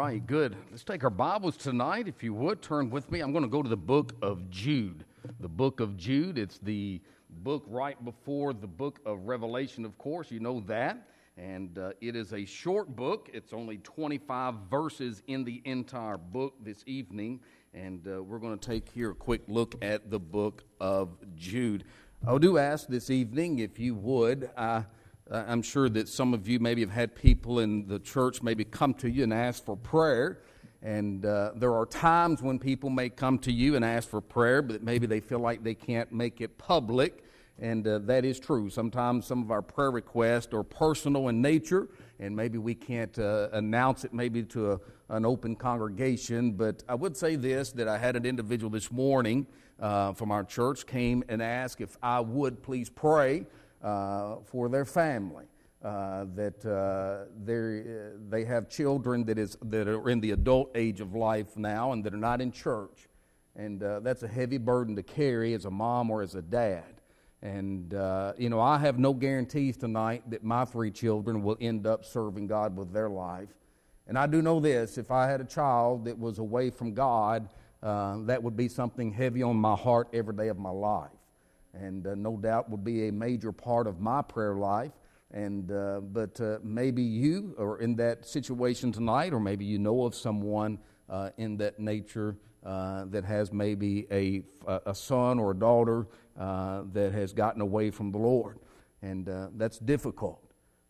right, good. Let's take our Bibles tonight, if you would. Turn with me. I'm going to go to the book of Jude. The book of Jude, it's the book right before the book of Revelation, of course. You know that. And it is a short book. It's only 25 verses in the entire book this evening. And we're going to take here a quick look at the book of Jude. I do ask this evening, if you would, I'm sure that some of you maybe have had people in the church maybe come to you and ask for prayer. And there are times when people may come to you and ask for prayer, but maybe they feel like they can't make it public. And that is true. Sometimes some of our prayer requests are personal in nature, and maybe we can't announce it maybe to an open congregation. But I would say this, that I had an individual this morning from our church came and asked if I would please pray for their family, that they have children that are in the adult age of life now and that are not in church. And that's a heavy burden to carry as a mom or as a dad. And, I have no guarantees tonight that my 3 children will end up serving God with their life. And I do know this, if I had a child that was away from God, that would be something heavy on my heart every day of my life. And no doubt would be a major part of my prayer life. And but maybe you are in that situation tonight, or maybe you know of someone in that nature that has maybe a son or a daughter that has gotten away from the Lord, and that's difficult.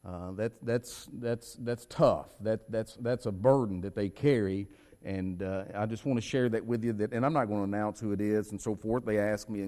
That's tough. That's a burden that they carry. And I just want to share that with you. And I'm not going to announce who it is and so forth. They ask me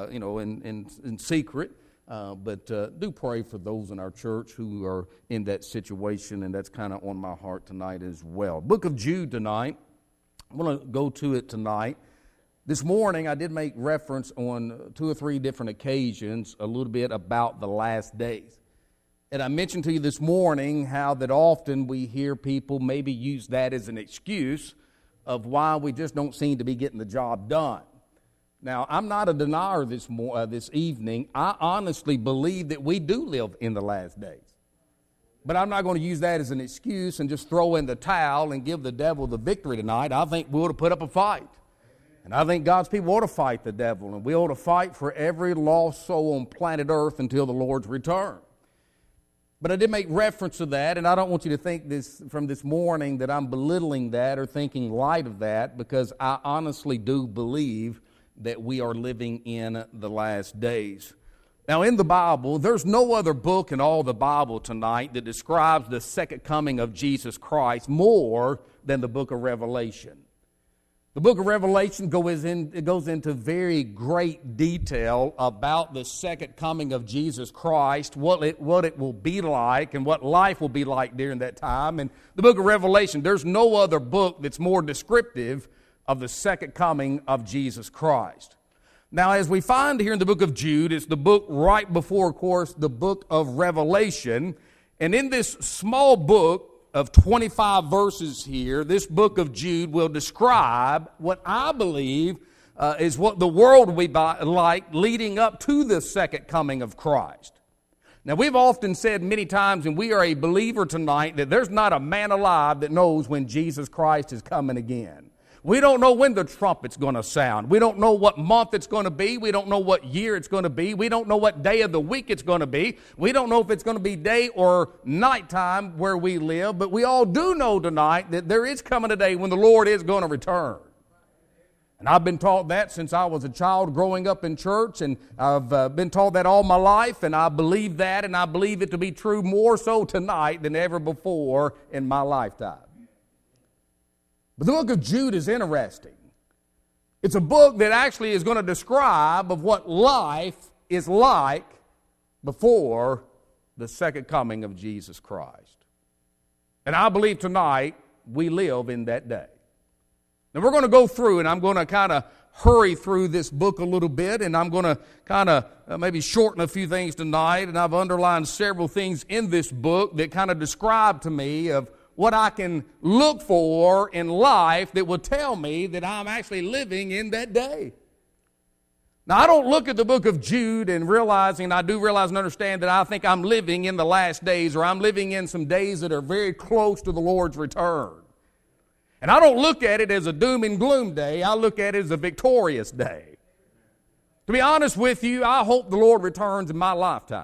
in secret. But do pray for those in our church who are in that situation, and that's kind of on my heart tonight as well. Book of Jude tonight. I'm going to go to it tonight. This morning I did make reference on 2 or 3 different occasions a little bit about the last days. And I mentioned to you this morning how that often we hear people maybe use that as an excuse of why we just don't seem to be getting the job done. Now, I'm not a denier this evening. I honestly believe that we do live in the last days. But I'm not going to use that as an excuse and just throw in the towel and give the devil the victory tonight. I think we ought to put up a fight. And I think God's people ought to fight the devil. And we ought to fight for every lost soul on planet Earth until the Lord's return. But I did make reference to that, and I don't want you to think this from this morning that I'm belittling that or thinking light of that, because I honestly do believe that we are living in the last days. Now, in the Bible, there's no other book in all the Bible tonight that describes the second coming of Jesus Christ more than the book of Revelation. The book of Revelation goes into very great detail about the second coming of Jesus Christ, what it will be like and what life will be like during that time. And the book of Revelation, there's no other book that's more descriptive of the second coming of Jesus Christ. Now, as we find here in the book of Jude, it's the book right before, of course, the book of Revelation. And in this small book of 25 verses here, this book of Jude will describe what I believe is what the world will be like leading up to the second coming of Christ. Now, we've often said many times, and we are a believer tonight, that there's not a man alive that knows when Jesus Christ is coming again. We don't know when the trumpet's going to sound. We don't know what month it's going to be. We don't know what year it's going to be. We don't know what day of the week it's going to be. We don't know if it's going to be day or nighttime where we live. But we all do know tonight that there is coming a day when the Lord is going to return. And I've been taught that since I was a child growing up in church, and I've been taught that all my life, and I believe that, and I believe it to be true more so tonight than ever before in my lifetime. But the book of Jude is interesting. It's a book that actually is going to describe of what life is like before the second coming of Jesus Christ. And I believe tonight we live in that day. Now we're going to go through, and I'm going to kind of hurry through this book a little bit, and I'm going to kind of maybe shorten a few things tonight, and I've underlined several things in this book that kind of describe to me of what I can look for in life that will tell me that I'm actually living in that day. Now, I don't look at the book of Jude and I do realize and understand that I think I'm living in the last days, or I'm living in some days that are very close to the Lord's return. And I don't look at it as a doom and gloom day. I look at it as a victorious day. To be honest with you, I hope the Lord returns in my lifetime.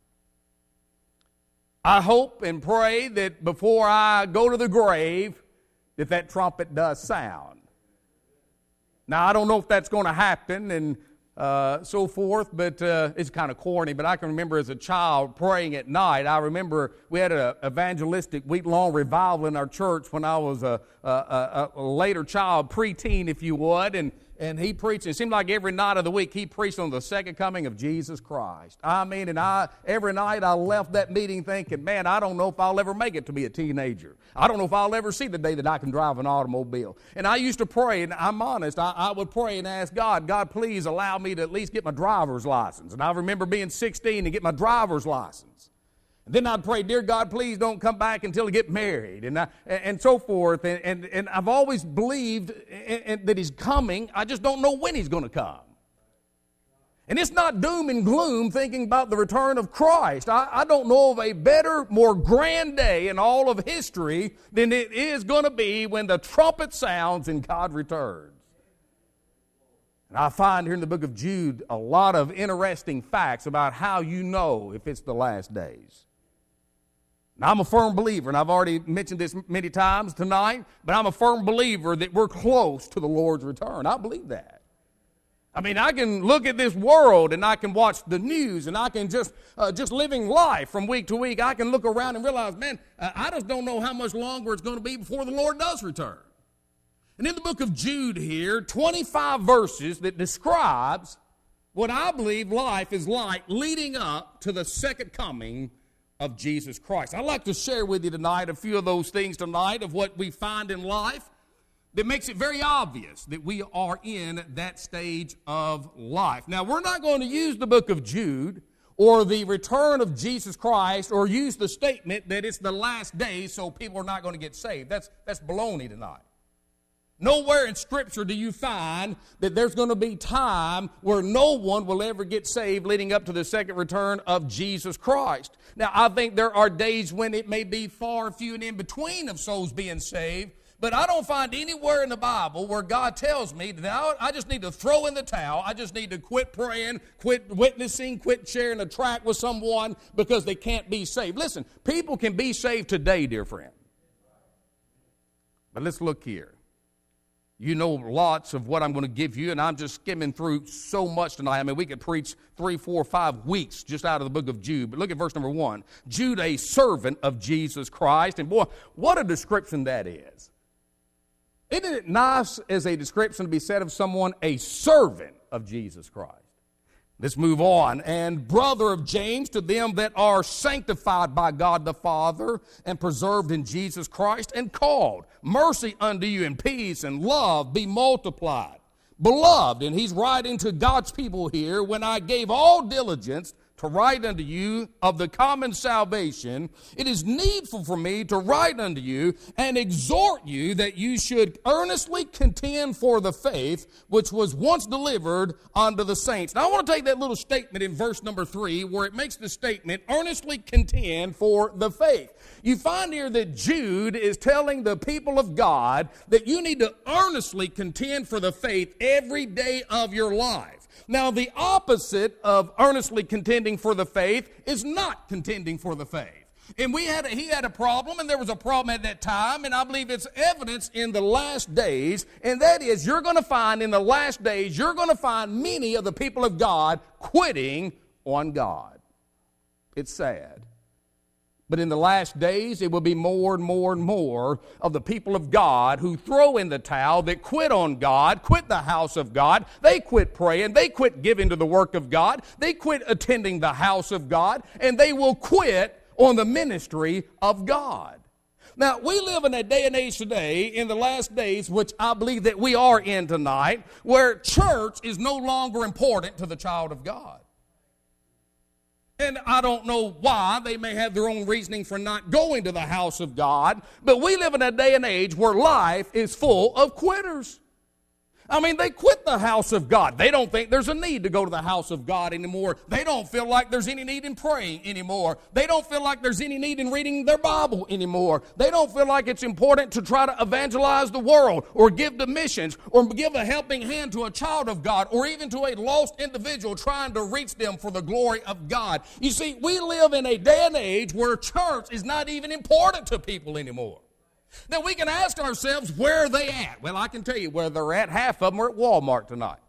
I hope and pray that before I go to the grave, that trumpet does sound. Now, I don't know if that's going to happen and so forth, but it's kind of corny. But I can remember as a child praying at night. I remember we had an evangelistic week-long revival in our church when I was a later child, preteen, if you would, and he preached. It seemed like every night of the week he preached on the second coming of Jesus Christ. I mean, and every night I left that meeting thinking, man, I don't know if I'll ever make it to be a teenager. I don't know if I'll ever see the day that I can drive an automobile. And I used to pray, and I'm honest, I would pray and ask God, please allow me to at least get my driver's license. And I remember being 16 and get my driver's license. And then I'd pray, dear God, please don't come back until I get married, and so forth. And I've always believed that He's coming. I just don't know when He's going to come. And it's not doom and gloom thinking about the return of Christ. I don't know of a better, more grand day in all of history than it is going to be when the trumpet sounds and God returns. And I find here in the book of Jude a lot of interesting facts about how you know if it's the last days. Now, I'm a firm believer, and I've already mentioned this many times tonight, but I'm a firm believer that we're close to the Lord's return. I believe that. I mean, I can look at this world, and I can watch the news, and I can just living life from week to week, I can look around and realize, man, I just don't know how much longer it's going to be before the Lord does return. And in the book of Jude here, 25 verses that describes what I believe life is like leading up to the second coming of Jesus Christ. I'd like to share with you tonight a few of those things tonight of what we find in life that makes it very obvious that we are in that stage of life. Now, we're not going to use the book of Jude or the return of Jesus Christ or use the statement that it's the last days so people are not going to get saved. That's baloney tonight. Nowhere in Scripture do you find that there's going to be time where no one will ever get saved leading up to the second return of Jesus Christ. Now, I think there are days when it may be far few and in between of souls being saved, but I don't find anywhere in the Bible where God tells me that I just need to throw in the towel, I just need to quit praying, quit witnessing, quit sharing a tract with someone because they can't be saved. Listen, people can be saved today, dear friend. But let's look here. You know lots of what I'm going to give you, and I'm just skimming through so much tonight. I mean, we could preach 3, 4, 5 weeks just out of the book of Jude. But look at verse number 1. Jude, a servant of Jesus Christ. And boy, what a description that is. Isn't it nice as a description to be said of someone, a servant of Jesus Christ? Let's move on. And brother of James, to them that are sanctified by God the Father and preserved in Jesus Christ and called. Mercy unto you and peace and love be multiplied. Beloved, and he's writing to God's people here, when I gave all diligence to write unto you of the common salvation, it is needful for me to write unto you and exhort you that you should earnestly contend for the faith which was once delivered unto the saints. Now I want to take that little statement in verse number 3 where it makes the statement, earnestly contend for the faith. You find here that Jude is telling the people of God that you need to earnestly contend for the faith every day of your life. Now, the opposite of earnestly contending for the faith is not contending for the faith. And he had a problem, and there was a problem at that time, and I believe it's evidence in the last days, and that is you're going to find in the last days, you're going to find many of the people of God quitting on God. It's sad. But in the last days, it will be more and more and more of the people of God who throw in the towel, that quit on God, quit the house of God. They quit praying. They quit giving to the work of God. They quit attending the house of God. And they will quit on the ministry of God. Now, we live in a day and age today, in the last days, which I believe that we are in tonight, where church is no longer important to the child of God. And I don't know why. They may have their own reasoning for not going to the house of God. But we live in a day and age where life is full of quitters. I mean, they quit the house of God. They don't think there's a need to go to the house of God anymore. They don't feel like there's any need in praying anymore. They don't feel like there's any need in reading their Bible anymore. They don't feel like it's important to try to evangelize the world or give to missions or give a helping hand to a child of God or even to a lost individual trying to reach them for the glory of God. You see, we live in a day and age where church is not even important to people anymore. Now, we can ask ourselves, where are they at? Well, I can tell you where they're at. Half of them are at Walmart tonight.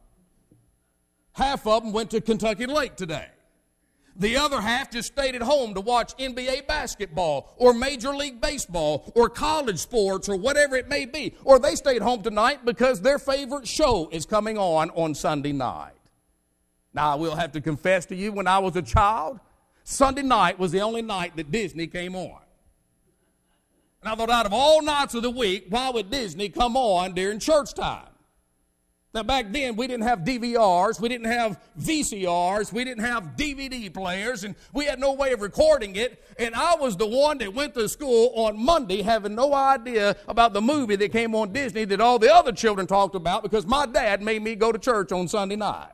Half of them went to Kentucky Lake today. The other half just stayed at home to watch NBA basketball or Major League Baseball or college sports or whatever it may be. Or they stayed home tonight because their favorite show is coming on Sunday night. Now, I will have to confess to you, when I was a child, Sunday night was the only night that Disney came on. And I thought, out of all nights of the week, why would Disney come on during church time? Now, back then, we didn't have DVRs, we didn't have VCRs, we didn't have DVD players, and we had no way of recording it. And I was the one that went to school on Monday having no idea about the movie that came on Disney that all the other children talked about because my dad made me go to church on Sunday night.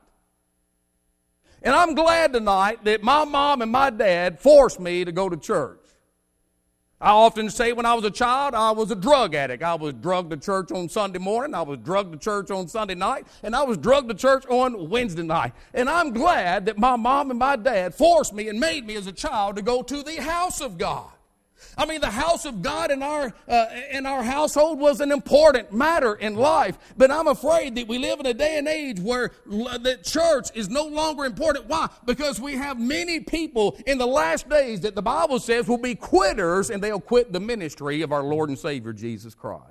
And I'm glad tonight that my mom and my dad forced me to go to church. I often say when I was a child, I was a drug addict. I was drugged to church on Sunday morning. I was drugged to church on Sunday night. And I was drugged to church on Wednesday night. And I'm glad that my mom and my dad forced me and made me as a child to go to the house of God. I mean, the house of God in our household was an important matter in life. But I'm afraid that we live in a day and age where the church is no longer important. Why? Because we have many people in the last days that the Bible says will be quitters, and they'll quit the ministry of our Lord and Savior, Jesus Christ.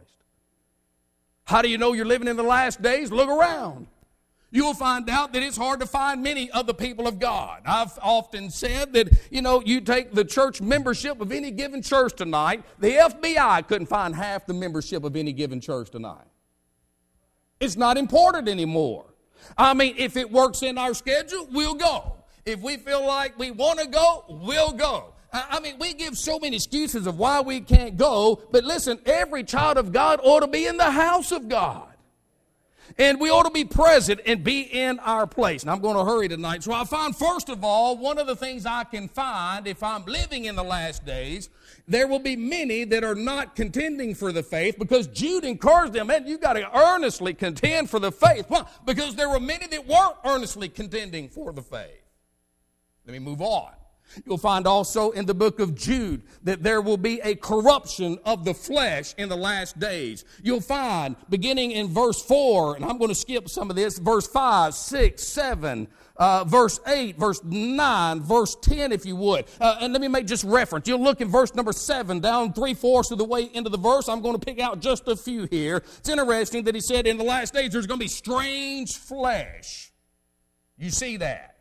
How do you know you're living in the last days? Look around. You'll find out that it's hard to find many of the people of God. I've often said that, you take the church membership of any given church tonight, the FBI couldn't find half the membership of any given church tonight. It's not important anymore. I mean, if it works in our schedule, we'll go. If we feel like we want to go, we'll go. I mean, we give so many excuses of why we can't go, but listen, every child of God ought to be in the house of God. And we ought to be present and be in our place. And I'm going to hurry tonight. So I find, first of all, one of the things I can find if I'm living in the last days, there will be many that are not contending for the faith, because Jude encouraged them, man, you've got to earnestly contend for the faith. Why? Because there were many that weren't earnestly contending for the faith. Let me move on. You'll find also in the book of Jude that there will be a corruption of the flesh in the last days. You'll find, beginning in verse 4, and I'm going to skip some of this, verse 5, 6, 7, verse 8, verse 9, verse 10, if you would. And let me make just reference. You'll look in verse number 7, down 3/4 of the way into the verse. I'm going to pick out just a few here. It's interesting that he said in the last days there's going to be strange flesh. You see that?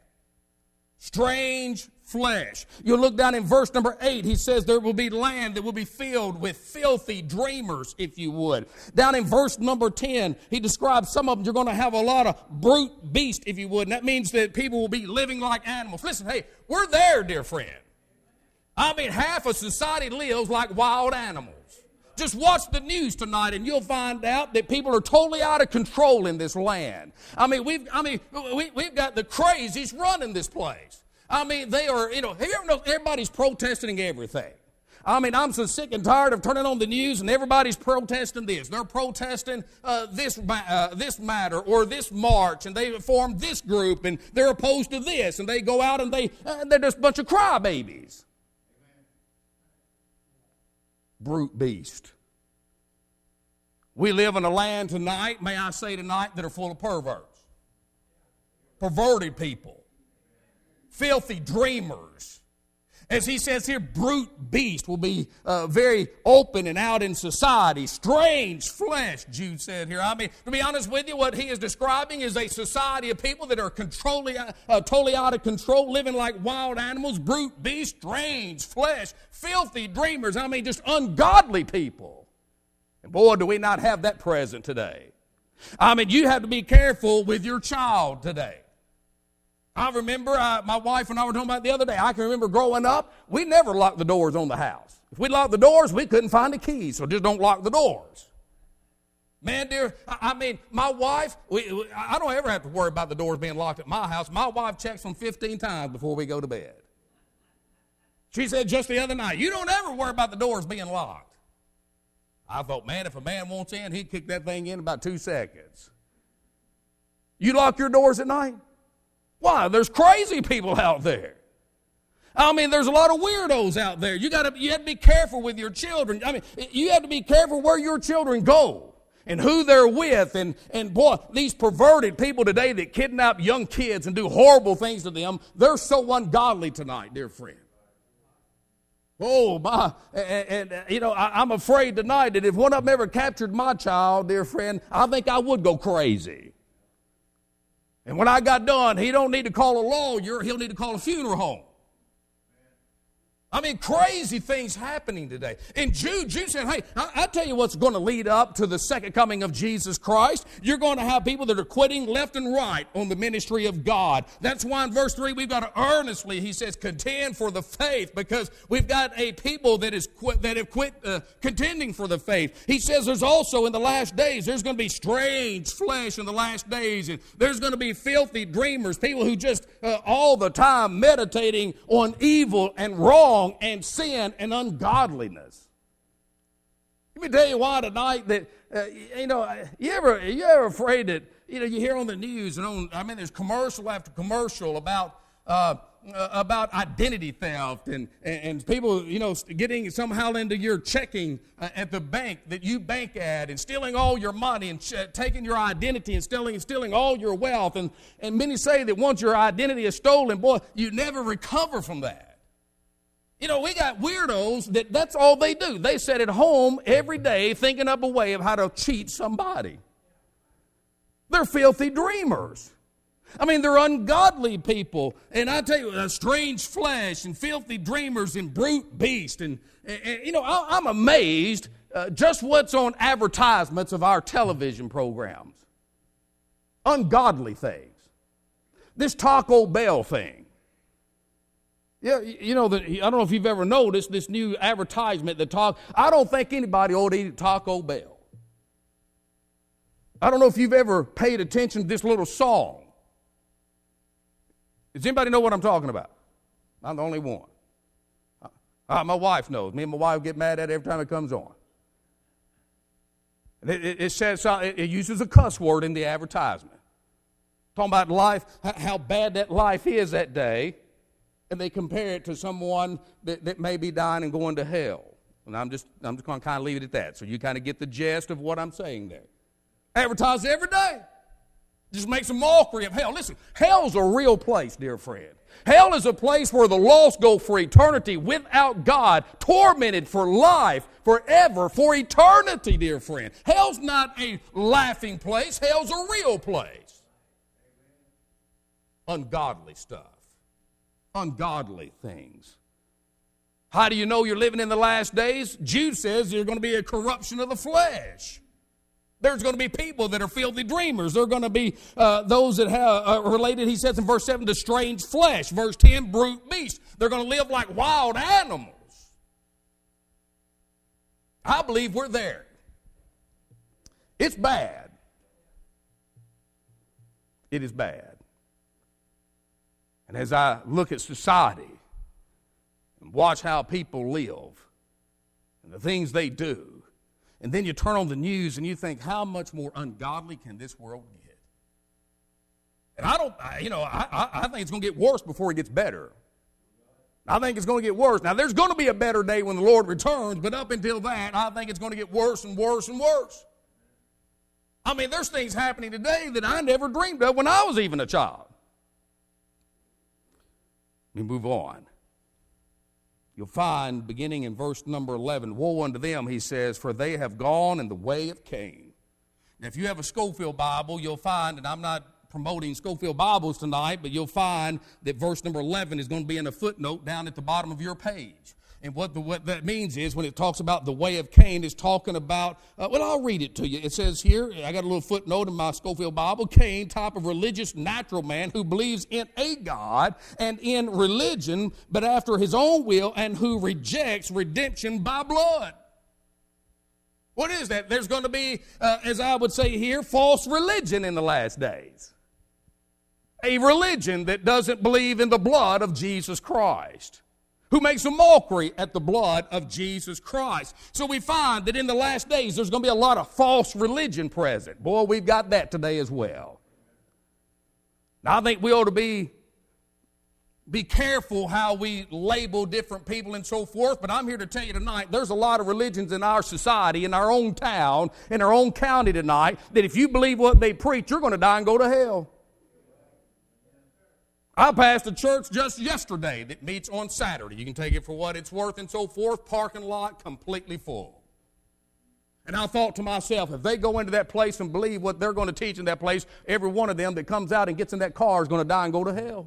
Strange flesh. You'll look down in verse number 8. He says there will be land that will be filled with filthy dreamers, if you would. Down in verse number 10, he describes some of them. You're going to have a lot of brute beast, if you would. And that means that people will be living like animals. Listen, hey, we're there, dear friend. I mean, half of society lives like wild animals. Just watch the news tonight and you'll find out that people are totally out of control in this land. I mean, we've got the crazies running this place. I mean, they are, have you ever noticed everybody's protesting everything? I mean, I'm so sick and tired of turning on the news and everybody's protesting this. They're protesting this matter or this march, and they form this group and they're opposed to this, and they go out and they're just a bunch of crybabies. Brute beast. We live in a land tonight, may I say tonight, that are full of perverts. Perverted people. Filthy dreamers. As he says here, brute beast will be very open and out in society. Strange flesh, Jude said here. I mean, to be honest with you, what he is describing is a society of people that are totally out of control, living like wild animals, brute beast, strange flesh, filthy dreamers. I mean, just ungodly people. And boy, do we not have that present today. I mean, you have to be careful with your child today. I remember, my wife and I were talking about it the other day. I can remember growing up, we never locked the doors on the house. If we locked the doors, we couldn't find the keys, so just don't lock the doors. Man, dear, I mean, my wife, I don't ever have to worry about the doors being locked at my house. My wife checks them 15 times before we go to bed. She said just the other night, you don't ever worry about the doors being locked. I thought, man, if a man wants in, he'd kick that thing in about 2 seconds. You lock your doors at night? Why? There's crazy people out there. I mean, there's a lot of weirdos out there. You have to be careful with your children. I mean, you have to be careful where your children go and who they're with. And boy, these perverted people today that kidnap young kids and do horrible things to them, they're so ungodly tonight, dear friend. Oh, my. And you know, I'm afraid tonight that if one of them ever captured my child, dear friend, I think I would go crazy. And when I got done, he don't need to call a lawyer, he'll need to call a funeral home. I mean, crazy things happening today. And Jude said, hey, I tell you what's going to lead up to the second coming of Jesus Christ. You're going to have people that are quitting left and right on the ministry of God. That's why in verse 3 we've got to earnestly, he says, contend for the faith, because we've got a people that have quit contending for the faith. He says there's also in the last days, there's going to be strange flesh in the last days, and there's going to be filthy dreamers, people who just all the time meditating on evil and wrong and sin and ungodliness. Let me tell you why tonight that, you ever afraid that, you hear on the news and there's commercial after commercial about identity theft and people, getting somehow into your checking at the bank that you bank at and stealing all your money and taking your identity and stealing all your wealth. And many say that once your identity is stolen, boy, you never recover from that. We got weirdos that's all they do. They sit at home every day thinking up a way of how to cheat somebody. They're filthy dreamers. I mean, they're ungodly people. And I tell you, strange flesh and filthy dreamers and brute beast. And I'm amazed just what's on advertisements of our television programs. Ungodly things. This Taco Bell thing. Yeah, I don't know if you've ever noticed this new advertisement I don't think anybody ought to eat at Taco Bell. I don't know if you've ever paid attention to this little song. Does anybody know what I'm talking about? I'm the only one. My wife knows. Me and my wife get mad at it every time it comes on. It says it uses a cuss word in the advertisement. Talking about life, how bad that life is that day. And they compare it to someone that may be dying and going to hell. And I'm just going to kind of leave it at that. So you kind of get the gist of what I'm saying there. Advertise every day. Just makes a mockery of hell. Listen, hell's a real place, dear friend. Hell is a place where the lost go for eternity without God, tormented for life, forever, for eternity, dear friend. Hell's not a laughing place. Hell's a real place. Ungodly stuff. Ungodly things. How do you know you're living in the last days? Jude says there's going to be a corruption of the flesh. There's going to be people that are filthy dreamers. There are going to be those that have related, he says in verse 7, to strange flesh. Verse 10, brute beasts. They're going to live like wild animals. I believe we're there. It's bad. It is bad. And as I look at society and watch how people live and the things they do, and then you turn on the news and you think, how much more ungodly can this world get? And I think it's going to get worse before it gets better. I think it's going to get worse. Now, there's going to be a better day when the Lord returns, but up until that, I think it's going to get worse and worse and worse. I mean, there's things happening today that I never dreamed of when I was even a child. Let me move on. You'll find, beginning in verse number 11, woe unto them, he says, for they have gone in the way of Cain. Now, if you have a Scofield Bible, you'll find, and I'm not promoting Scofield Bibles tonight, but you'll find that verse number 11 is going to be in a footnote down at the bottom of your page. And what that means is when it talks about the way of Cain, it's talking about, I'll read it to you. It says here, I got a little footnote in my Scofield Bible, Cain, type of religious natural man who believes in a God and in religion, but after his own will, and who rejects redemption by blood. What is that? There's going to be, as I would say here, false religion in the last days. A religion that doesn't believe in the blood of Jesus Christ, who makes a mockery at the blood of Jesus Christ. So we find that in the last days there's going to be a lot of false religion present. Boy, we've got that today as well. Now, I think we ought to be careful how we label different people and so forth, but I'm here to tell you tonight there's a lot of religions in our society, in our own town, in our own county tonight, that if you believe what they preach, you're going to die and go to hell. I passed a church just yesterday that meets on Saturday. You can take it for what it's worth and so forth. Parking lot completely full. And I thought to myself, if they go into that place and believe what they're going to teach in that place, every one of them that comes out and gets in that car is going to die and go to hell.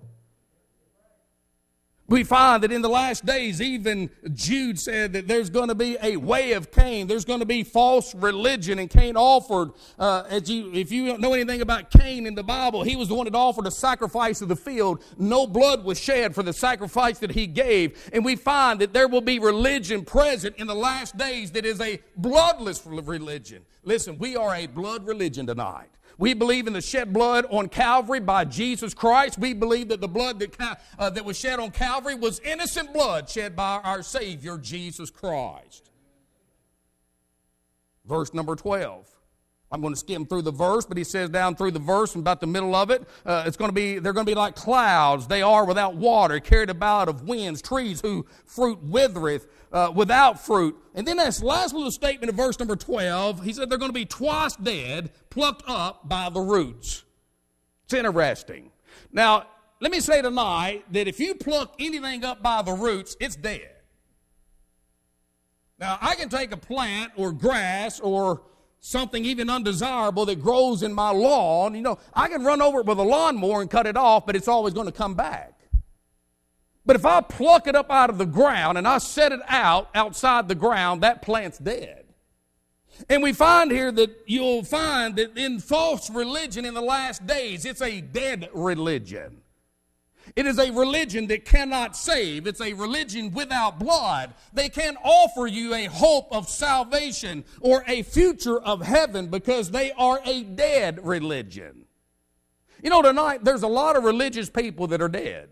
We find that in the last days, even Jude said that there's going to be a way of Cain. There's going to be false religion. And Cain offered, if you don't know anything about Cain in the Bible, he was the one that offered a sacrifice of the field. No blood was shed for the sacrifice that he gave. And we find that there will be religion present in the last days that is a bloodless religion. Listen, we are a blood religion tonight. We believe in the shed blood on Calvary by Jesus Christ. We believe that the blood that was shed on Calvary was innocent blood shed by our Savior, Jesus Christ. Verse number 12. I'm going to skim through the verse, but he says down through the verse and about the middle of it, they're going to be like clouds. They are without water, carried about of winds, trees whose fruit withereth, without fruit. And then this last little statement of verse number 12, he said they're going to be twice dead, plucked up by the roots. It's interesting. Now, let me say tonight that if you pluck anything up by the roots, it's dead. Now, I can take a plant or grass or something even undesirable that grows in my lawn. You know, I can run over it with a lawnmower and cut it off, but it's always going to come back. But if I pluck it up out of the ground and I set it outside the ground, that plant's dead. And we find here that you'll find that in false religion in the last days, it's a dead religion. It is a religion that cannot save. It's a religion without blood. They can't offer you a hope of salvation or a future of heaven because they are a dead religion. You know, tonight there's a lot of religious people that are dead.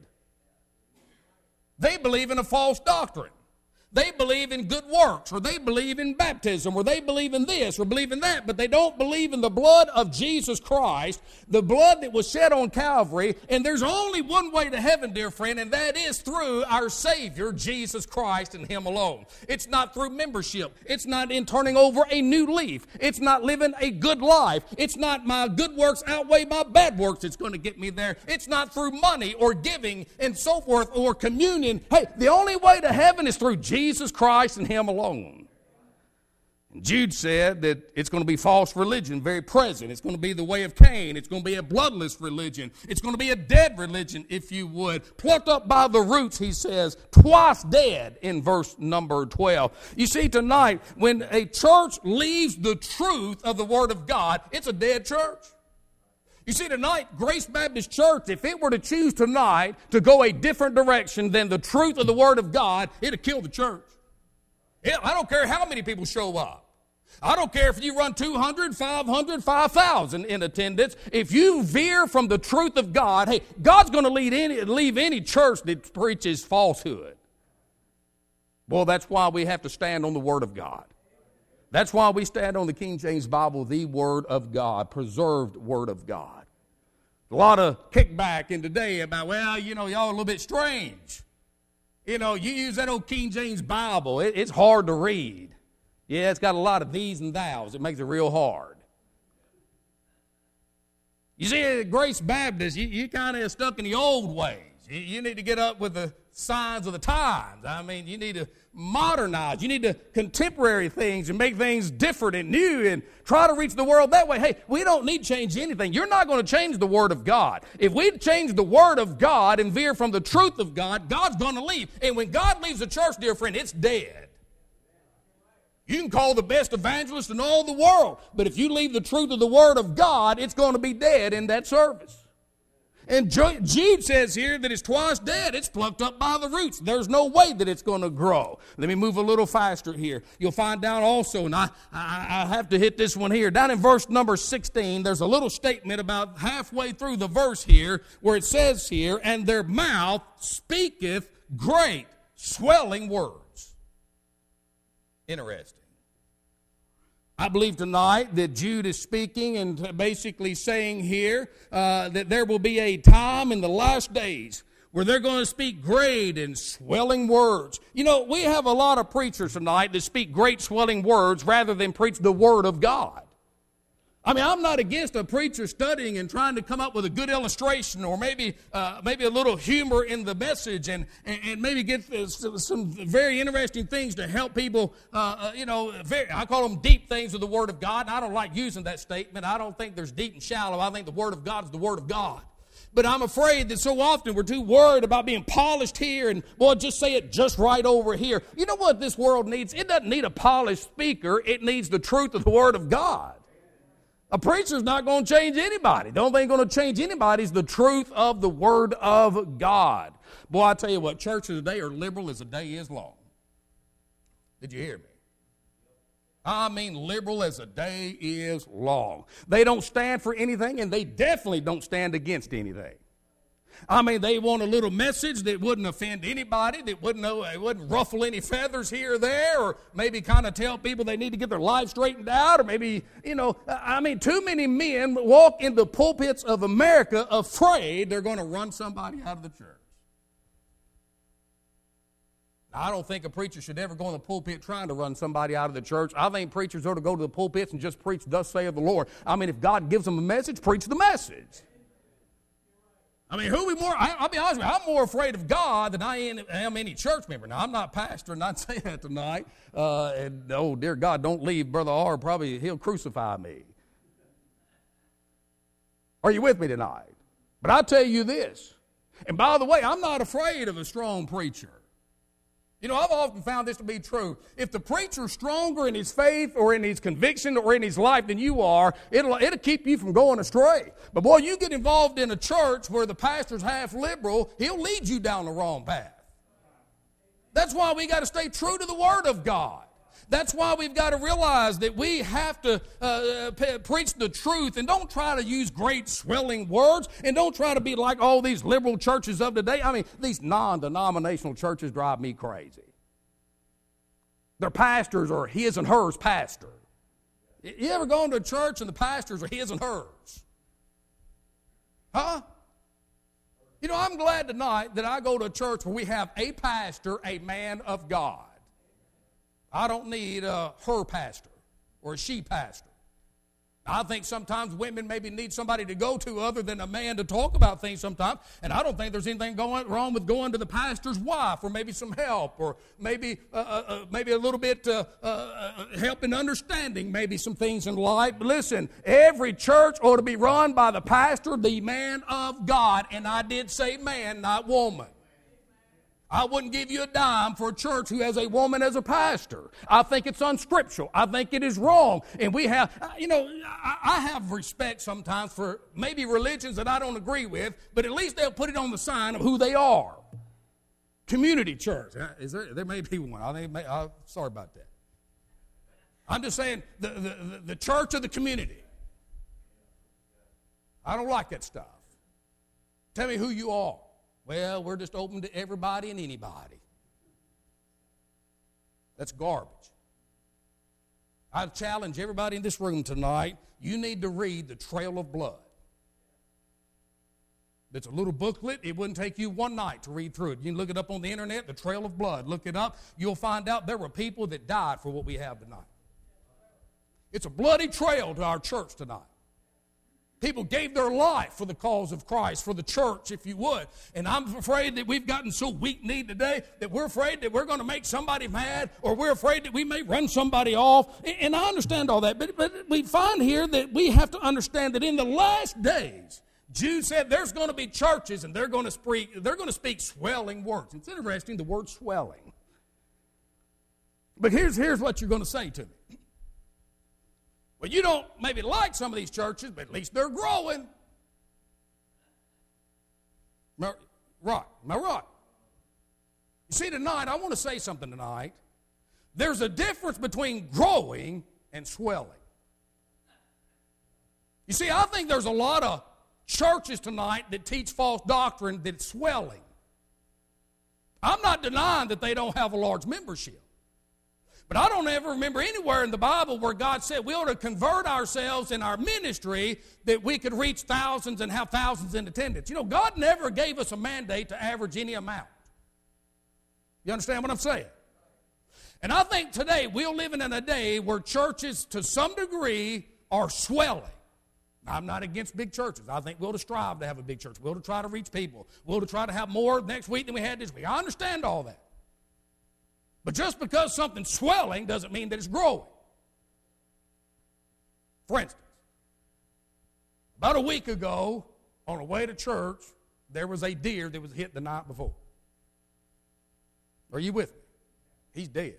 They believe in a false doctrine. They believe in good works, or they believe in baptism, or they believe in this, or believe in that, but they don't believe in the blood of Jesus Christ, the blood that was shed on Calvary, and there's only one way to heaven, dear friend, and that is through our Savior, Jesus Christ, and Him alone. It's not through membership. It's not in turning over a new leaf. It's not living a good life. It's not my good works outweigh my bad works that's going to get me there. It's not through money or giving and so forth or communion. Hey, the only way to heaven is through Jesus Christ and Him alone. And Jude said that it's going to be false religion very present. It's going to be the way of Cain. It's going to be a bloodless religion. It's going to be a dead religion, if you would. Plucked up by the roots, he says, twice dead in verse number 12. You see, tonight, when a church leaves the truth of the Word of God, it's a dead church. You see, tonight, Grace Baptist Church, if it were to choose tonight to go a different direction than the truth of the Word of God, it would kill the church. I don't care how many people show up. I don't care if you run 200, 500, 5,000 in attendance. If you veer from the truth of God, hey, God's going to leave any church that preaches falsehood. Well, that's why we have to stand on the Word of God. That's why we stand on the King James Bible, the Word of God, preserved Word of God. A lot of kickback in today about, well, you know, y'all are a little bit strange. You know, you use that old King James Bible. It's hard to read. Yeah, it's got a lot of these and thous. It makes it real hard. You see, at Grace Baptist, you kind of stuck in the old ways. You need to get up with the signs of the times. I mean, you need to modernize. You need to contemporary things and make things different and new and try to reach the world that way. Hey, we don't need to change anything. You're not going to change the Word of God. If we change the Word of God and veer from the truth of God, God's going to leave. And when God leaves the church, dear friend, it's dead. You can call the best evangelist in all the world, but if you leave the truth of the Word of God, it's going to be dead in that service. And Jude says here that it's twice dead. It's plucked up by the roots. There's no way that it's going to grow. Let me move a little faster here. You'll find out also, and I have to hit this one here. Down in verse number 16, there's a little statement about halfway through the verse here where it says here, and their mouth speaketh great swelling words. Interesting. I believe tonight that Jude is speaking and basically saying here that there will be a time in the last days where they're going to speak great and swelling words. You know, we have a lot of preachers tonight that speak great swelling words rather than preach the Word of God. I mean, I'm not against a preacher studying and trying to come up with a good illustration or maybe a little humor in the message and maybe get some very interesting things to help people, I call them deep things of the Word of God. And I don't like using that statement. I don't think there's deep and shallow. I think the Word of God is the Word of God. But I'm afraid that so often we're too worried about being polished here and, well, just say it just right over here. You know what this world needs? It doesn't need a polished speaker. It needs the truth of the Word of God. A preacher's not going to change anybody. The only thing going to change anybody is the truth of the Word of God. Boy, I tell you what, churches today are liberal as a day is long. Did you hear me? I mean liberal as a day is long. They don't stand for anything, and they definitely don't stand against anything. I mean, they want a little message that wouldn't offend anybody, that wouldn't ruffle any feathers here or there, or maybe kind of tell people they need to get their life straightened out, or maybe, too many men walk in the pulpits of America afraid they're going to run somebody out of the church. Now, I don't think a preacher should ever go in the pulpit trying to run somebody out of the church. I think preachers ought to go to the pulpits and just preach, thus saith the Lord. I mean, if God gives them a message, preach the message. I mean, who we more? I'll be honest with you. I'm more afraid of God than I am any church member. Now, I'm not pastor, and I'd say that tonight. And oh, dear God, don't leave Brother R. Probably he'll crucify me. Are you with me tonight? But I'll tell you this. And by the way, I'm not afraid of a strong preacher. You know, I've often found this to be true. If the preacher's stronger in his faith or in his conviction or in his life than you are, it'll keep you from going astray. But boy, you get involved in a church where the pastor's half liberal, he'll lead you down the wrong path. That's why we got to stay true to the Word of God. That's why we've got to realize that we have to preach the truth and don't try to use great swelling words and don't try to be like all these liberal churches of today. I mean, these non-denominational churches drive me crazy. Their pastors are his and hers pastor. You ever gone to a church and the pastors are his and hers? Huh? You know, I'm glad tonight that I go to a church where we have a pastor, a man of God. I don't need her pastor or a she pastor. I think sometimes women maybe need somebody to go to other than a man to talk about things sometimes. And I don't think there's anything wrong with going to the pastor's wife or maybe some help or maybe a little bit help in understanding maybe some things in life. But listen, every church ought to be run by the pastor, the man of God. And I did say man, not woman. I wouldn't give you a dime for a church who has a woman as a pastor. I think it's unscriptural. I think it is wrong. And we have, I have respect sometimes for maybe religions that I don't agree with, but at least they'll put it on the sign of who they are. Community church. There may be one. Sorry about that. I'm just saying the church of the community. I don't like that stuff. Tell me who you are. Well, we're just open to everybody and anybody. That's garbage. I challenge everybody in this room tonight, you need to read The Trail of Blood. It's a little booklet. It wouldn't take you one night to read through it. You can look it up on the internet, The Trail of Blood. Look it up. You'll find out there were people that died for what we have tonight. It's a bloody trail to our church tonight. People gave their life for the cause of Christ, for the church, if you would. And I'm afraid that we've gotten so weak-kneed today that we're afraid that we're going to make somebody mad or we're afraid that we may run somebody off. And I understand all that. But we find here that we have to understand that in the last days, Jude said there's going to be churches and they're going to speak swelling words. It's interesting, the word swelling. But here's what you're going to say to me. Well, you don't maybe like some of these churches, but at least they're growing. Right. Am I right? You see, tonight, I want to say something tonight. There's a difference between growing and swelling. You see, I think there's a lot of churches tonight that teach false doctrine that's swelling. I'm not denying that they don't have a large membership. But I don't ever remember anywhere in the Bible where God said we ought to convert ourselves in our ministry that we could reach thousands and have thousands in attendance. You know, God never gave us a mandate to average any amount. You understand what I'm saying? And I think today we're living in a day where churches, to some degree, are swelling. I'm not against big churches. I think we ought to strive to have a big church. We ought to try to reach people. We ought to try to have more next week than we had this week. I understand all that. But just because something's swelling doesn't mean that it's growing. For instance, about a week ago, on the way to church, there was a deer that was hit the night before. Are you with me? He's dead.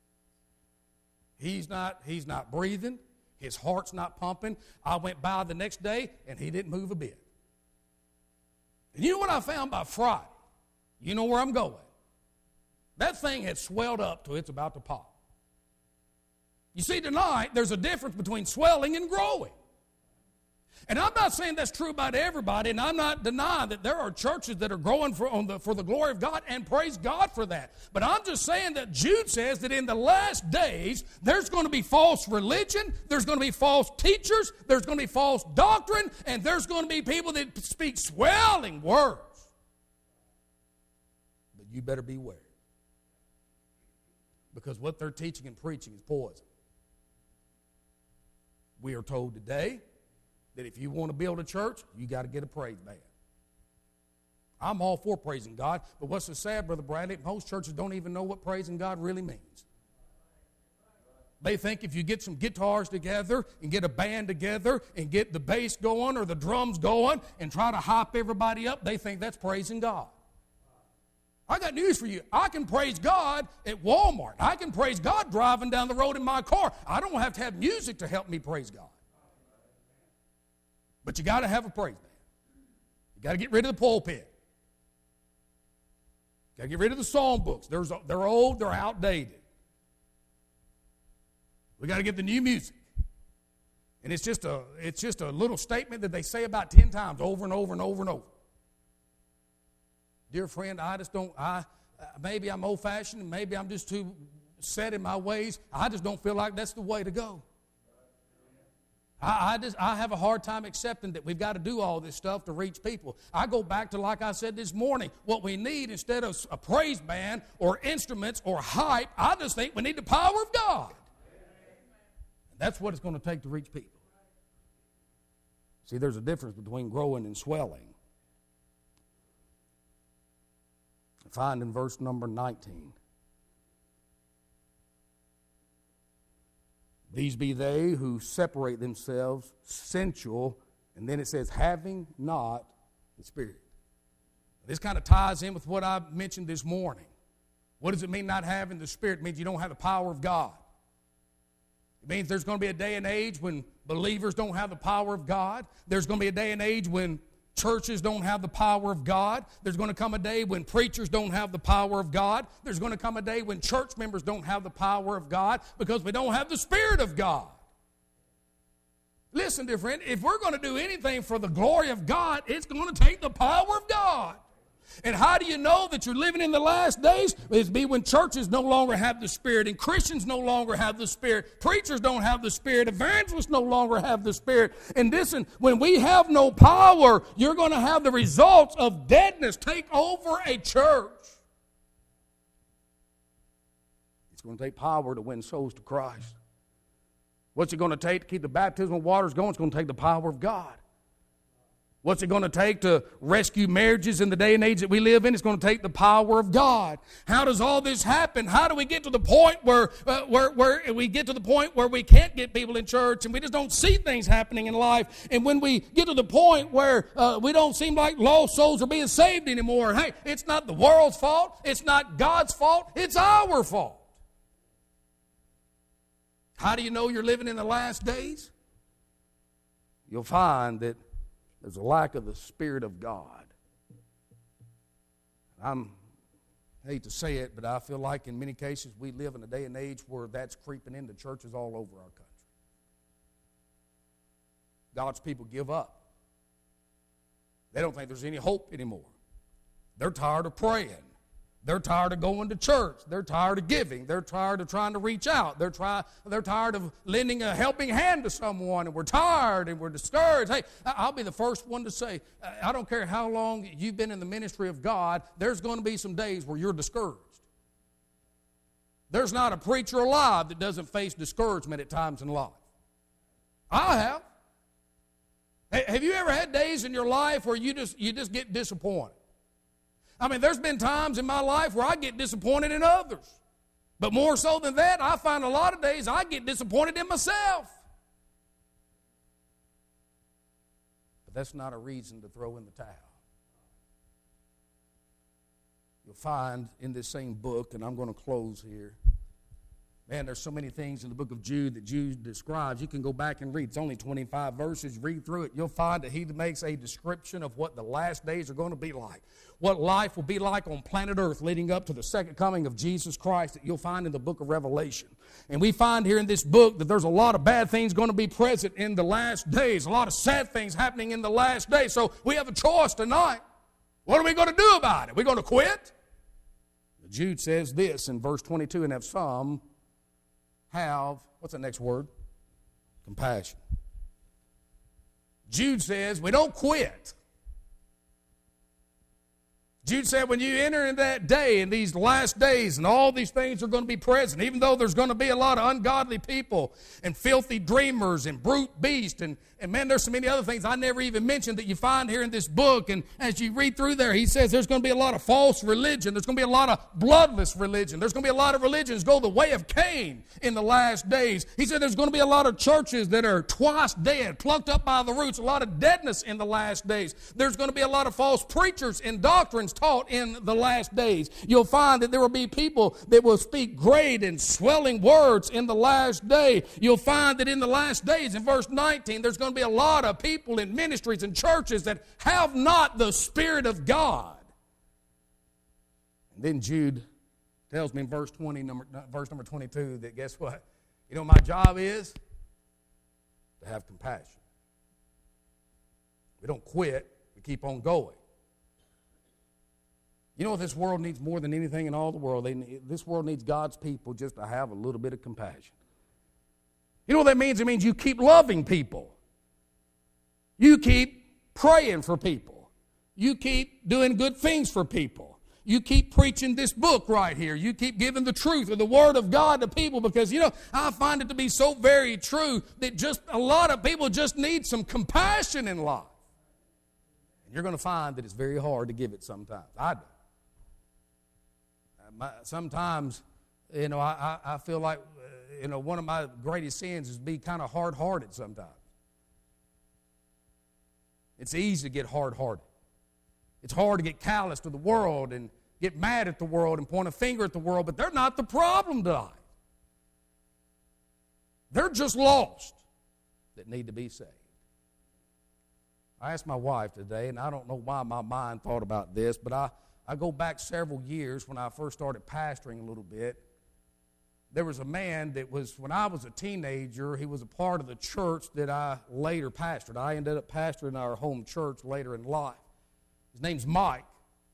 He's not breathing. His heart's not pumping. I went by the next day, and he didn't move a bit. And you know what I found by Friday? You know where I'm going. That thing had swelled up to it's about to pop. You see, tonight, there's a difference between swelling and growing. And I'm not saying that's true about everybody, and I'm not denying that there are churches that are growing for the glory of God, and praise God for that. But I'm just saying that Jude says that in the last days, there's going to be false religion, there's going to be false teachers, there's going to be false doctrine, and there's going to be people that speak swelling words. But you better beware. Because what they're teaching and preaching is poison. We are told today that if you want to build a church, you got to get a praise band. I'm all for praising God, but what's so sad, Brother Bradley, most churches don't even know what praising God really means. They think if you get some guitars together and get a band together and get the bass going or the drums going and try to hype everybody up, they think that's praising God. I got news for you. I can praise God at Walmart. I can praise God driving down the road in my car. I don't have to have music to help me praise God. But you got to have a praise band. You got to get rid of the pulpit. You got to get rid of the song books. They're old, they're outdated. We got to get the new music. And it's just a little statement that they say about 10 times over and over and over and over. Dear friend, maybe I'm old-fashioned, and maybe I'm just too set in my ways. I just don't feel like that's the way to go. I have a hard time accepting that we've got to do all this stuff to reach people. I go back to, like I said this morning, what we need instead of a praise band or instruments or hype, I just think we need the power of God. And that's what it's going to take to reach people. See, there's a difference between growing and swelling. Find in verse number 19. These be they who separate themselves, sensual, and then it says, having not the Spirit. This kind of ties in with what I mentioned this morning. What does it mean not having the Spirit? It means you don't have the power of God. It means there's going to be a day and age when believers don't have the power of God. There's going to be a day and age when churches don't have the power of God. There's going to come a day when preachers don't have the power of God. There's going to come a day when church members don't have the power of God because we don't have the Spirit of God. Listen, dear friend, if we're going to do anything for the glory of God, it's going to take the power of God. And how do you know that you're living in the last days? It's be when churches no longer have the Spirit and Christians no longer have the Spirit. Preachers don't have the Spirit. Evangelists no longer have the Spirit. And listen, when we have no power, you're going to have the results of deadness take over a church. It's going to take power to win souls to Christ. What's it going to take to keep the baptismal waters going? It's going to take the power of God. What's it going to take to rescue marriages in the day and age that we live in? It's going to take the power of God. How does all this happen? How do we get to the point where we get to the point where we can't get people in church and we just don't see things happening in life? And when we get to the point where we don't seem like lost souls are being saved anymore, hey, it's not the world's fault. It's not God's fault. It's our fault. How do you know you're living in the last days? You'll find that there's a lack of the Spirit of God. I hate to say it, but I feel like in many cases we live in a day and age where that's creeping into churches all over our country. God's people give up. They don't think there's any hope anymore. They're tired of praying. They're tired of going to church. They're tired of giving. They're tired of trying to reach out. They're tired of lending a helping hand to someone, and we're tired and we're discouraged. Hey, I'll be the first one to say, I don't care how long you've been in the ministry of God, there's going to be some days where you're discouraged. There's not a preacher alive that doesn't face discouragement at times in life. I have. Have you ever had days in your life where you just get disappointed? I mean, there's been times in my life where I get disappointed in others. But more so than that, I find a lot of days I get disappointed in myself. But that's not a reason to throw in the towel. You'll find in this same book, and I'm going to close here. Man, there's so many things in the book of Jude that Jude describes. You can go back and read. It's only 25 verses. Read through it. You'll find that he makes a description of what the last days are going to be like. What life will be like on planet Earth leading up to the second coming of Jesus Christ that you'll find in the book of Revelation. And we find here in this book that there's a lot of bad things going to be present in the last days. A lot of sad things happening in the last days. So we have a choice tonight. What are we going to do about it? We're going to quit? Jude says this in verse 22, and have some have, what's the next word? Compassion. Jude says we don't quit. Jude said when you enter in that day, in these last days, and all these things are going to be present, even though there's going to be a lot of ungodly people and filthy dreamers and brute beasts, and man, there's so many other things I never even mentioned that you find here in this book. And as you read through there, he says there's going to be a lot of false religion. There's going to be a lot of bloodless religion. There's going to be a lot of religions go the way of Cain in the last days. He said there's going to be a lot of churches that are twice dead, plucked up by the roots, a lot of deadness in the last days. There's going to be a lot of false preachers and doctrines taught in the last days. You'll find that there will be people that will speak great and swelling words in the last day. You'll find that in the last days, in verse 19, there's going to be a lot of people in ministries and churches that have not the Spirit of God. And then Jude tells me in verse number 22 that guess what? You know what my job is? To have compassion. We don't quit. We keep on going. You know what this world needs more than anything in all the world? This world needs God's people just to have a little bit of compassion. You know what that means? It means you keep loving people. You keep praying for people. You keep doing good things for people. You keep preaching this book right here. You keep giving the truth of the Word of God to people because, you know, I find it to be so very true that just a lot of people just need some compassion in life. And you're going to find that it's very hard to give it sometimes. I do. Sometimes, you know, I feel like, you know, one of my greatest sins is to be kind of hard-hearted sometimes. It's easy to get hard-hearted. It's hard to get callous to the world and get mad at the world and point a finger at the world, but they're not the problem tonight. They're just lost that need to be saved. I asked my wife today, and I don't know why my mind thought about this, but I go back several years when I first started pastoring a little bit. There was a man that was, when I was a teenager, he was a part of the church that I later pastored. I ended up pastoring our home church later in life. His name's Mike.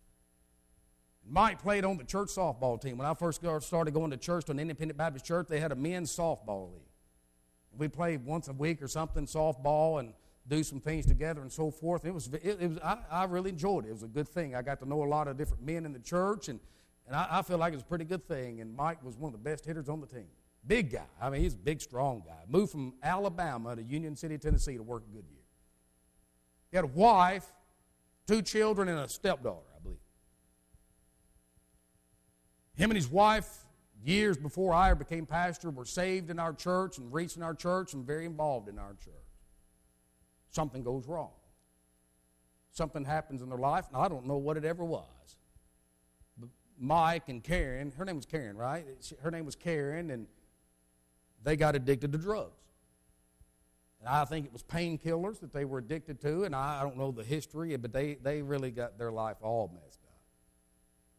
Mike played on the church softball team. When I first started going to church, to an independent Baptist church, they had a men's softball league. We played once a week or something, softball, and do some things together and so forth. I really enjoyed it. It was a good thing. I got to know a lot of different men in the church, and I feel like it was a pretty good thing. And Mike was one of the best hitters on the team. Big guy. I mean, he's a big, strong guy. Moved from Alabama to Union City, Tennessee to work a good year. He had a wife, 2 children, and a stepdaughter, I believe. Him and his wife, years before I became pastor, were saved in our church and reached in our church and very involved in our church. Something goes wrong. Something happens in their life, and I don't know what it ever was. But Mike and Karen, her name was Karen, right? Her name was Karen, and they got addicted to drugs. And I think it was painkillers that they were addicted to, and I don't know the history, but they really got their life all messed up.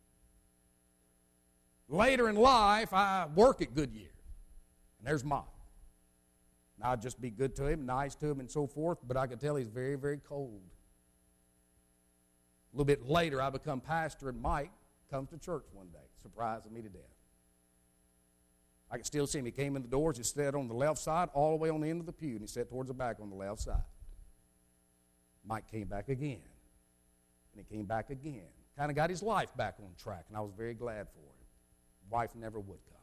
Later in life, I work at Goodyear. And there's Mike. And I'd just be good to him, nice to him, and so forth, but I could tell he's very, very cold. A little bit later, I become pastor, and Mike comes to church one day, surprising me to death. I can still see him. He came in the doors, he sat on the left side, all the way on the end of the pew, and he sat towards the back on the left side. Mike came back again, and he came back again. Kind of got his life back on track, and I was very glad for him. Wife never would come.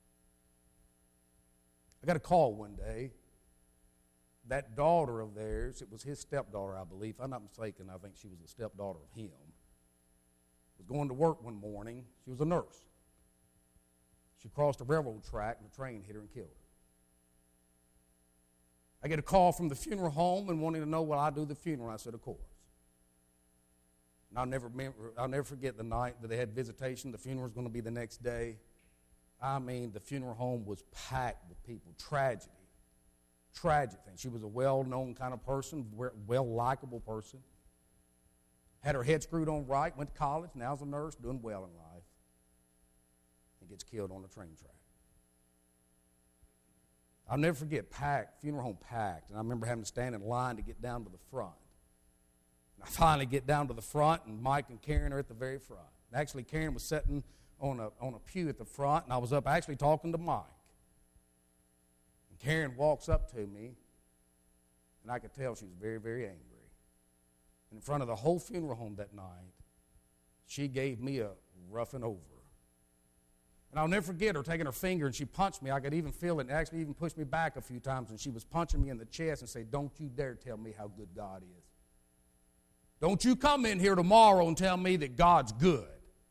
I got a call one day. That daughter of theirs, it was his stepdaughter, I believe. If I'm not mistaken, I think she was a stepdaughter of him. Was going to work one morning. She was a nurse. She crossed a railroad track, and a train hit her and killed her. I get a call from the funeral home and wanting to know, will I do the funeral? I said, of course. And I'll never forget the night that they had visitation. The funeral was going to be the next day. I mean, the funeral home was packed with people. Tragedy. Tragic thing. She was a well-known kind of person, well-likable person. Had her head screwed on right, went to college, now's a nurse, doing well in life. And gets killed on a train track. I'll never forget, packed, funeral home packed. And I remember having to stand in line to get down to the front. And I finally get down to the front, and Mike and Karen are at the very front. And actually, Karen was sitting on a pew at the front, and I was up actually talking to Mike. And Karen walks up to me, and I could tell she was very, very angry. And in front of the whole funeral home that night, she gave me a roughing over. And I'll never forget her taking her finger, and she punched me. I could even feel it, and actually even pushed me back a few times, and she was punching me in the chest and say, don't you dare tell me how good God is. Don't you come in here tomorrow and tell me that God's good.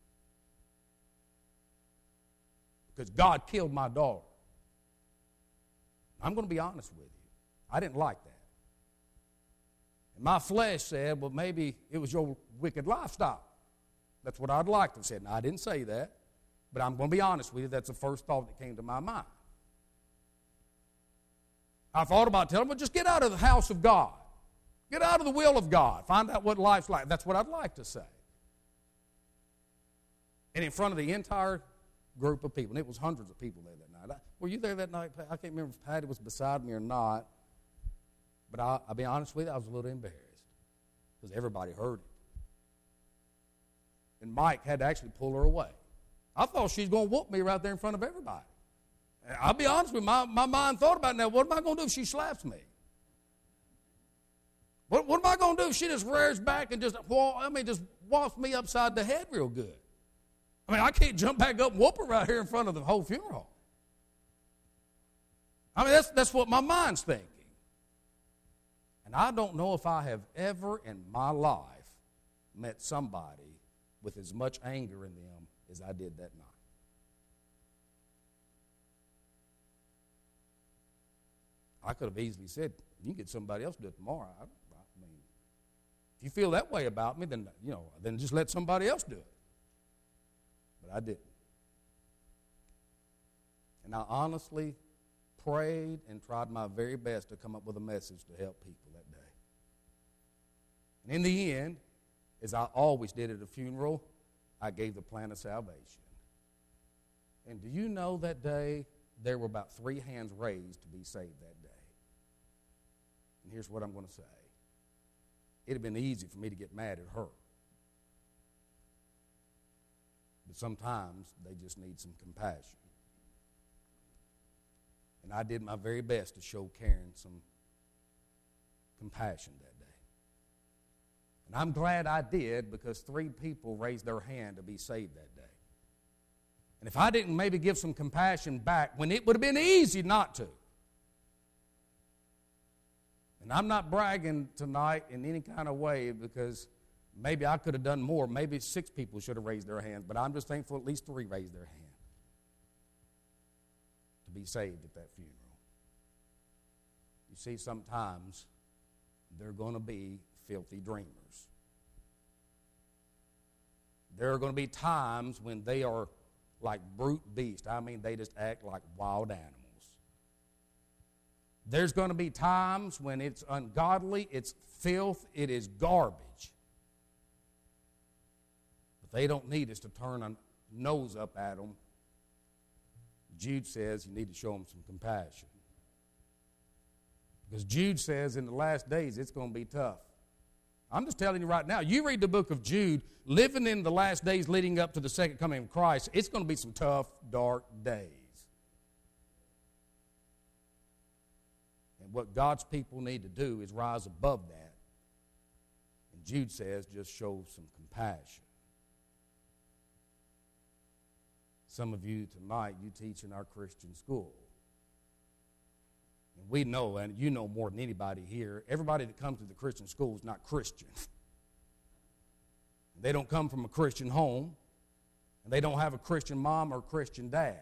Because God killed my daughter. I'm going to be honest with you. I didn't like that. And my flesh said, well, maybe it was your wicked lifestyle. That's what I'd like to have said. Now, I didn't say that, but I'm going to be honest with you. That's the first thought that came to my mind. I thought about telling them, well, just get out of the house of God. Get out of the will of God. Find out what life's like. That's what I'd like to say. And in front of the entire group of people, and it was hundreds of people there that night. Were you there that night? I can't remember if Patty was beside me or not, but I'll be honest with you, I was a little embarrassed because everybody heard it. And Mike had to actually pull her away. I thought she was going to whoop me right there in front of everybody. And I'll be honest with you, my mind thought about it now, what am I going to do if she slaps me? What am I going to do if she just rears back and just walks me upside the head real good? I mean, I can't jump back up and whoop her right here in front of the whole funeral. I mean, that's what my mind's thinking. And I don't know if I have ever in my life met somebody with as much anger in them as I did that night. I could have easily said, you can get somebody else to do it tomorrow. I mean, if you feel that way about me, then just let somebody else do it. But I didn't. And I honestly prayed and tried my very best to come up with a message to help people that day. And in the end, as I always did at a funeral, I gave the plan of salvation. And do you know that day there were about 3 hands raised to be saved that day? And here's what I'm going to say. It had been easy for me to get mad at her. But sometimes they just need some compassion. And I did my very best to show Karen some compassion that day. And I'm glad I did because 3 people raised their hand to be saved that day. And if I didn't maybe give some compassion back, when it would have been easy not to. And I'm not bragging tonight in any kind of way because maybe I could have done more. Maybe 6 people should have raised their hands, but I'm just thankful at least 3 raised their hand to be saved at that funeral. You see, sometimes they're going to be filthy dreamers. There are going to be times when they are like brute beasts. I mean, they just act like wild animals. There's going to be times when it's ungodly, it's filth, it is garbage. But they don't need us to turn a nose up at them Jude says you need to show them some compassion. Because Jude says in the last days it's going to be tough. I'm just telling you right now, you read the book of Jude, living in the last days leading up to the second coming of Christ, it's going to be some tough, dark days. And what God's people need to do is rise above that. And Jude says just show some compassion. Some of you tonight, you teach in our Christian school. And we know, and you know more than anybody here, everybody that comes to the Christian school is not Christian. They don't come from a Christian home, and they don't have a Christian mom or a Christian dad.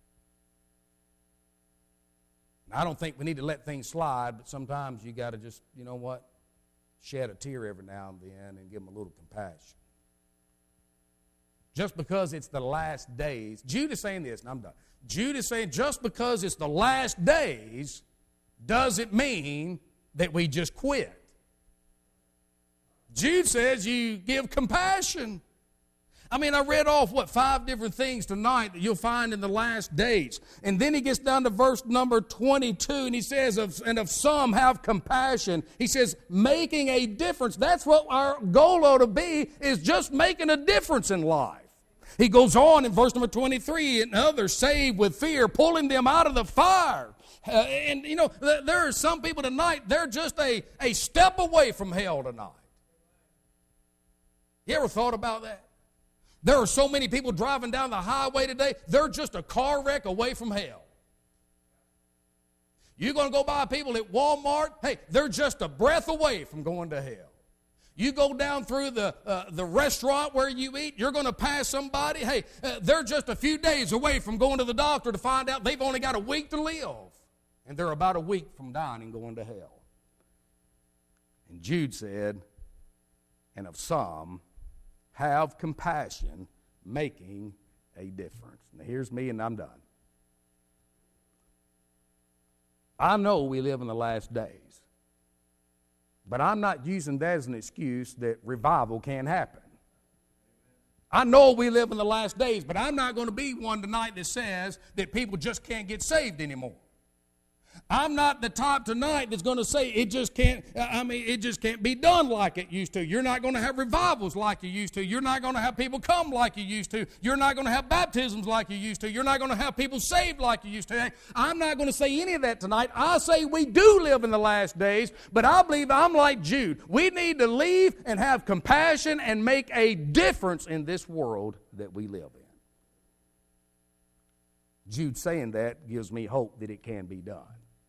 And I don't think we need to let things slide, but sometimes you got to just, you know what, shed a tear every now and then and give them a little compassion. Just because it's the last days, Jude is saying this, and I'm done. Jude is saying just because it's the last days doesn't mean that we just quit. Jude says you give compassion. I mean, I read off, 5 different things tonight that you'll find in the last days. And then he gets down to verse number 22, and he says, and of some have compassion. He says, making a difference. That's what our goal ought to be, is just making a difference in life. He goes on in verse number 23, and others saved with fear, pulling them out of the fire. And, you know, there are some people tonight, they're just a step away from hell tonight. You ever thought about that? There are so many people driving down the highway today, they're just a car wreck away from hell. You're going to go by people at Walmart, hey, they're just a breath away from going to hell. You go down through the restaurant where you eat, you're going to pass somebody, hey, they're just a few days away from going to the doctor to find out they've only got a week to live. And they're about a week from dying and going to hell. And Jude said, and of some have compassion, making a difference. Now here's me and I'm done. I know we live in the last days, but I'm not using that as an excuse that revival can't happen. I know we live in the last days, but I'm not going to be one tonight that says that people just can't get saved anymore. I'm not the type tonight that's going to say it just can't be done like it used to. You're not going to have revivals like you used to. You're not going to have people come like you used to. You're not going to have baptisms like you used to. You're not going to have people saved like you used to. I'm not going to say any of that tonight. I say we do live in the last days, but I believe I'm like Jude. We need to leave and have compassion and make a difference in this world that we live in. Jude saying that gives me hope that it can be done.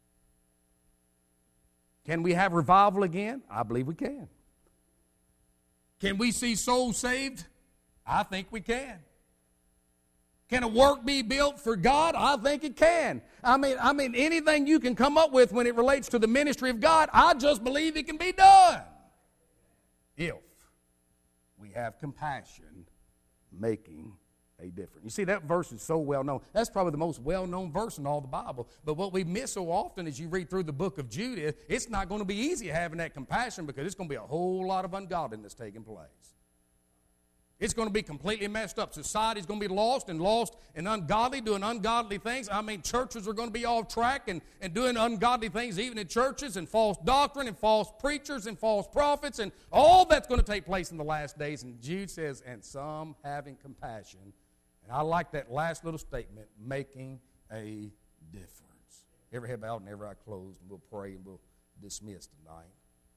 Can we have revival again? I believe we can. Can we see souls saved? I think we can. Can a work be built for God? I think it can. I mean, anything you can come up with when it relates to the ministry of God, I just believe it can be done. If we have compassion, making a difference. You see, that verse is so well known. That's probably the most well-known verse in all the Bible. But what we miss so often as you read through the book of Jude is it's not going to be easy having that compassion because it's going to be a whole lot of ungodliness taking place. It's going to be completely messed up. Society's going to be lost and ungodly, doing ungodly things. I mean, churches are going to be off track and doing ungodly things even in churches, and false doctrine and false preachers and false prophets, and all that's going to take place in the last days. And Jude says, and some having compassion. And I like that last little statement, making a difference. Every head bowed and every eye closed, and we'll pray and we'll dismiss tonight.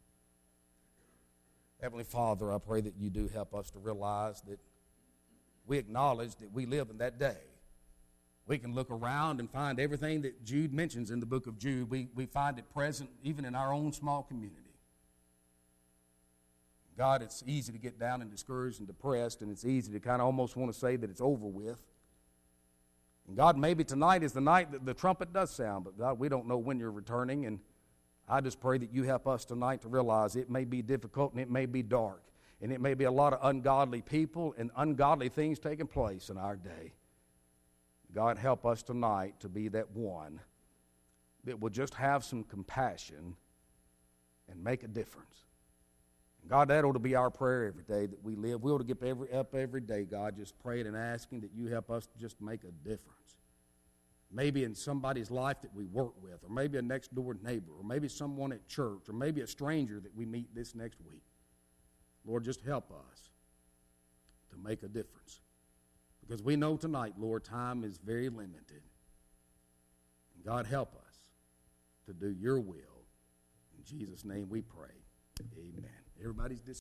Heavenly Father, I pray that you do help us to realize that we acknowledge that we live in that day. We can look around and find everything that Jude mentions in the book of Jude. We find it present even in our own small community. God, it's easy to get down and discouraged and depressed, and it's easy to kind of almost want to say that it's over with. And God, maybe tonight is the night that the trumpet does sound, but God, we don't know when you're returning, and I just pray that you help us tonight to realize it may be difficult and it may be dark, and it may be a lot of ungodly people and ungodly things taking place in our day. God, help us tonight to be that one that will just have some compassion and make a difference. God, that ought to be our prayer every day that we live. We ought to get up every day, God, just praying and asking that you help us to just make a difference. maybe in somebody's life that we work with, or maybe a next-door neighbor, or maybe someone at church, or maybe a stranger that we meet this next week. Lord, just help us to make a difference. Because we know tonight, Lord, time is very limited. And God, help us to do your will. In Jesus' name we pray. Amen. Everybody's dismissed.